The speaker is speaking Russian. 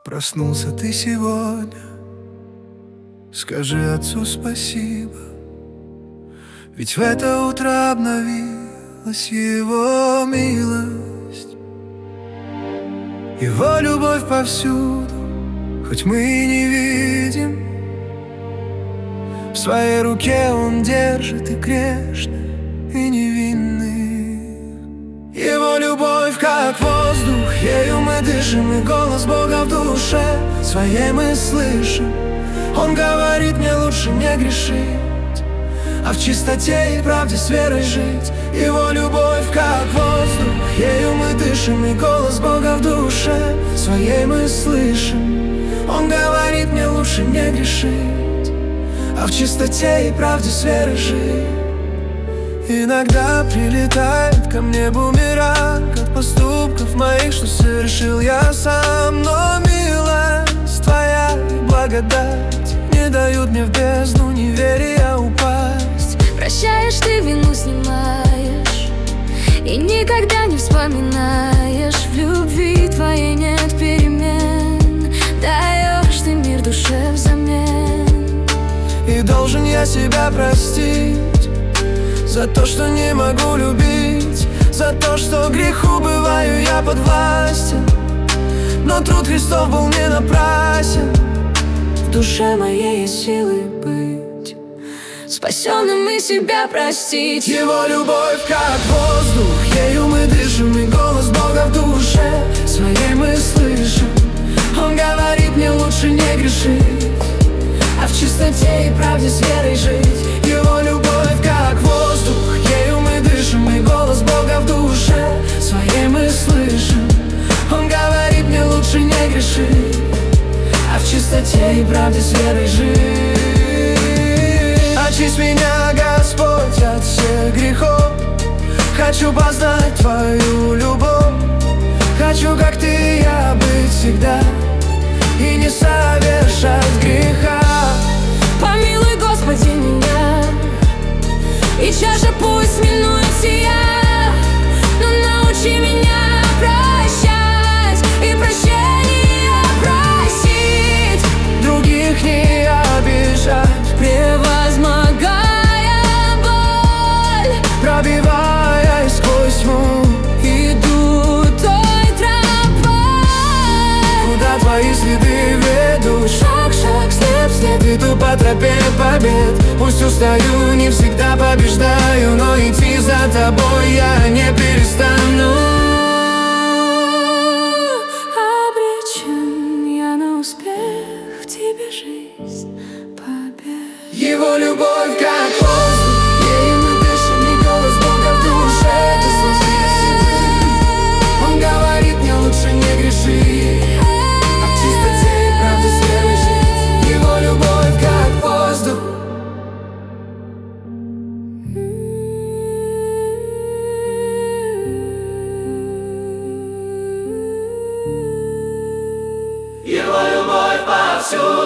Проснулся ты сегодня, скажи отцу спасибо, ведь в это утро обновилась его милость. Его любовь повсюду, хоть мы и не видим. В своей руке он держит и грешных, и невинных. Его любовь как воздух, ею мы дышим, и голос Бога в душе своей мы слышим. Он говорит мне лучше не грешить, а в чистоте и правде с верой жить. Его любовь как воздух, ею мы дышим, и голос Бога в душе своей мы слышим. Он говорит мне лучше не грешить, а в чистоте и правде с верой жить. Иногда прилетает ко мне бумеранг от поступков моих, что совершил я сам. Но милость твоя и благодать не дают мне в бездну неверия упасть. Прощаешь ты, вину снимаешь, и никогда не вспоминаешь. В любви твоей нет перемен, даешь ты мир душе взамен. И должен я себя простить за то, что не могу любить, за то, что греху бываю я подвластен. Но труд Христов был не напрасен. В душе моей есть силы быть спасенным и себя простить. Его любовь как воздух, ею мы дышим, и голос Бога в душе своей мы слышим. Он говорит мне лучше не грешить, а в чистоте и правде с верой жить. Его любовь как воздух, ею мы дышим, и голос Бога в душе своей мы слышим. Он говорит мне лучше не грешить, а в чистоте и правде с верой жить. Очисть меня, Господь, от всех грехов. Хочу познать Твою любовь. Хочу, как Ты, я быть всегда и не совершать греха. Помилуй, Господи, меня, и чаша пусть минует сия, но научи меня прощать и прощения просить, других не обижать, превозмогая боль, пробивая сквозь тьму. иду той тропой, куда Твои следы ведут. шаг, шаг, след, след, иду по тропе побед. Пусть устаю, не всегда побеждаю, но идти за Тобой я не перестану. Обречен я на успех, в Тебе жизнь, побед. Его любовь как воздух, ею мы дышим, и голос Бога в душе ты слышишь. Он говорит мне лучше не грешить, а в чистоте и правде с верой жить. Его любовь как воздух. Его любовь повсюду.